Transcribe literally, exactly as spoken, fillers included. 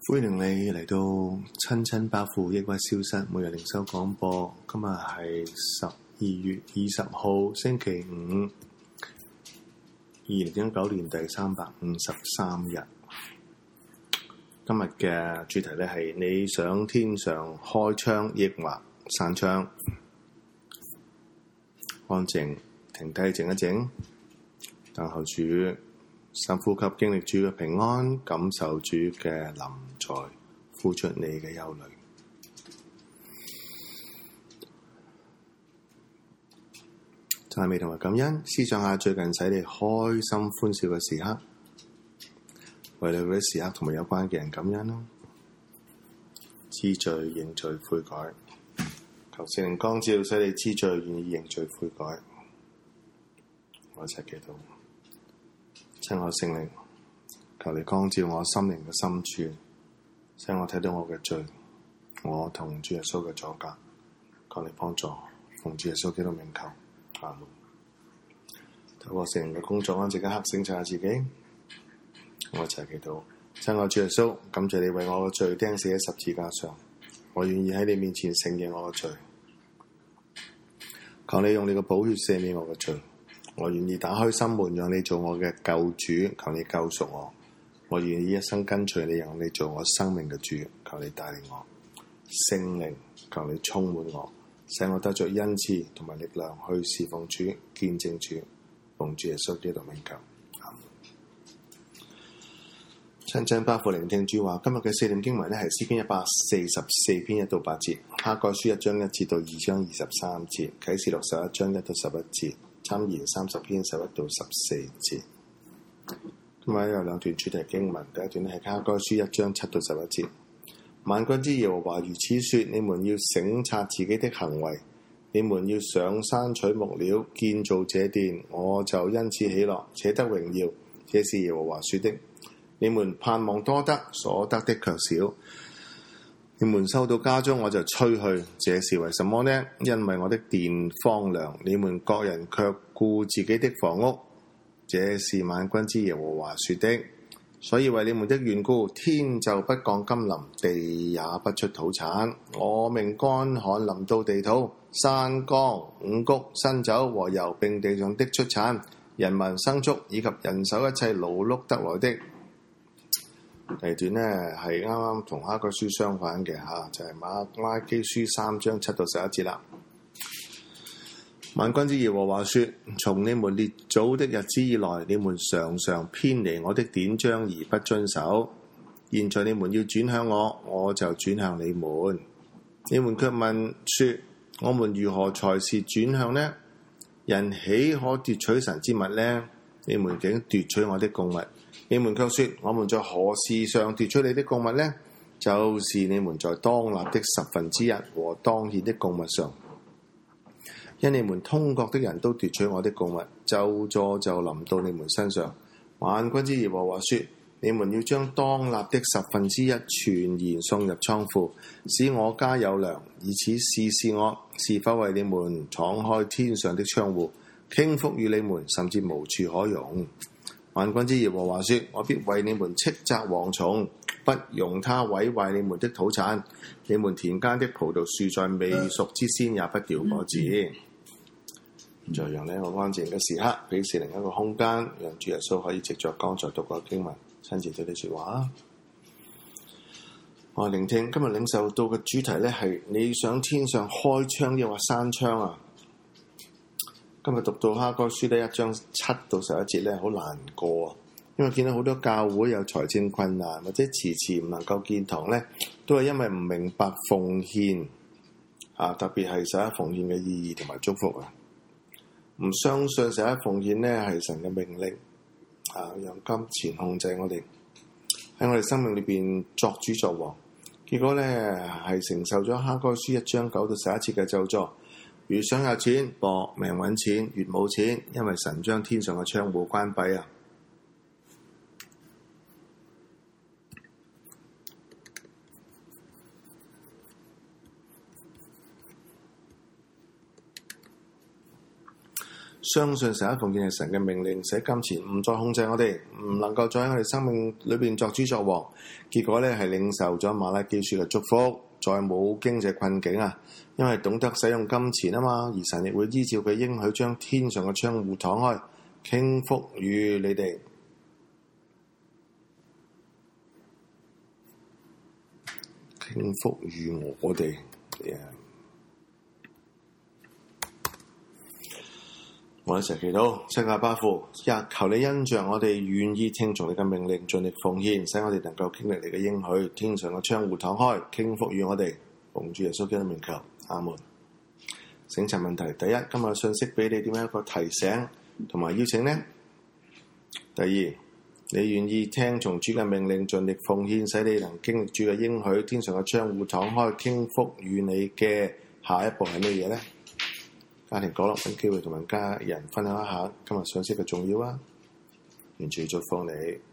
歡迎你嚟到親親百富抑鬱消失每日靈修廣播。今日係十二月二十號星期五，二零一九年第三百五十三日。今日嘅主題咧係你想天上開窗抑或閂窗？安靜，停低，靜一靜，等候主。深呼吸，經歷主嘅平安，感受主嘅臨在，呼出你嘅憂慮。讚美同埋感恩，思想下最近使你開心歡笑嘅時刻，為你嗰啲時刻同埋有關嘅人感恩咯。知罪認罪悔改，求聖靈光照，使你知罪願意認罪悔改。我一齊祈禱。親愛聖靈，求你光照我心靈嘅深處，使我睇到我嘅罪，我同主耶穌嘅阻隔，求你幫助，奉主耶穌基督名求，阿門。透過聖靈嘅工作，安靜嘅黑醒察下自己，我一齊祈禱。親愛主耶穌，感謝你為我嘅罪釘死喺十字架上，我願意喺你面前承認我嘅罪，求你用你嘅寶血赦免我嘅罪。我願意打開心門，讓你做我嘅救主，求你救贖我。我願意一生跟隨你，讓你做我生命嘅主，求你帶領我。聖靈，求你充滿我，使我得着恩賜同埋力量去侍奉主、見證主，奉主耶穌基督名求。阿門。親親百富聆聽主話，今日嘅四點經文咧係詩篇一百四十四篇一到八節，哈該書一章一節到二章二十三節，啟示錄十一章一到十一節。箴言三十篇十一到十四節。今日有兩段主題經文，第一段係哈該書一章七到十一節。萬軍之耶和華如此說：你們要省察自己的行為，你們要上山取木料建造這殿，我就因此喜樂，且得榮耀。這是耶和華說的。你們盼望多得，所得的卻少。你們收到家中，我就吹去，這是為什麼呢？因為我的殿荒涼，你們各人卻顧自己的房屋，這是萬軍之耶和華說的。所以為你們的緣故，天就不降甘霖，地也不出土產。我命乾旱臨到地土，山岡、五穀、新酒和油，並地上的出產，人民牲畜以及人手一切勞碌得來的。第二段呢係啱啱同哈該書相反嘅嚇，就係、是、馬拉基書三章七到十一節啦。萬軍之耶和華說：從你們列祖的日子以來，你們常常偏離我的典章而不遵守。現在你們要轉向我，我就轉向你們。你們卻問說：我們如何才是轉向呢？人豈可奪取神之物呢？你們竟奪取我的供物。你們卻說：我們在何事上奪取你的供物呢？就是你們在當納的十分之一和當獻的供物上。因你們通國的人都奪取我的供物，咒詛就臨到你們身上。萬軍之耶和華說：你們要將當納的十分之一全然送入倉庫，使我家有糧，以此試試我是否為你們敞開天上的窗戶，傾福與你們，甚至無處可容。萬軍之耶和華說：我必為你們斥責蝗蟲，不容他毀壞你們的土產。你們田間的葡萄樹在未熟之先也不掉果子。現在讓呢個安靜嘅時刻，俾聖靈一個空間，讓主耶穌可以藉着剛才讀過經文，親自對你說話。我聆聽今日領受到嘅主題呢係你想天上開窗抑或閂窗啊？今日讀到哈該書呢一章七到十一節咧，好難過啊！因為見到好多教會有財政困難，或者遲遲唔能夠建堂咧，都係因為唔明白奉獻啊，特別係十一奉獻嘅意義同埋祝福啊！唔相信十一奉獻咧係神嘅命令啊，讓金錢控制我哋喺我哋生命裏邊作主作王，結果咧係承受咗哈該書一章九到十一節嘅咒詛。越想有錢，搏命揾錢，越冇錢，因為神將天上嘅窗戶關閉啊！ 相信十一奉獻係神嘅命令，使金錢唔再控制我哋，唔能夠再喺我哋生命裏邊作主作王。結果咧係領受咗馬拉基書嘅祝福，再冇經濟困境啊！因為懂得使用金錢啊嘛，而神亦會依照佢應許將天上嘅窗戶敞開，傾福與你哋。傾福與我哋。Yeah. 我哋一齊祈禱，世界巴父，一求你恩著我哋願意聽從你嘅命令，盡力奉獻，使我哋能夠經歷你嘅應許。天上嘅窗戶敞開，傾福與我哋。奉主耶穌基督名求，阿門。省察問題：第一，今日嘅信息俾你點樣一個提醒同埋邀請呢？第二，你願意聽從主嘅命令，盡力奉獻，使你能經歷主嘅應許。天上嘅窗戶敞開，傾福與你嘅下一步係咩嘢呢？家庭角落揾機會同埋家人分享一下今日信息嘅重要啊！願主祝福你。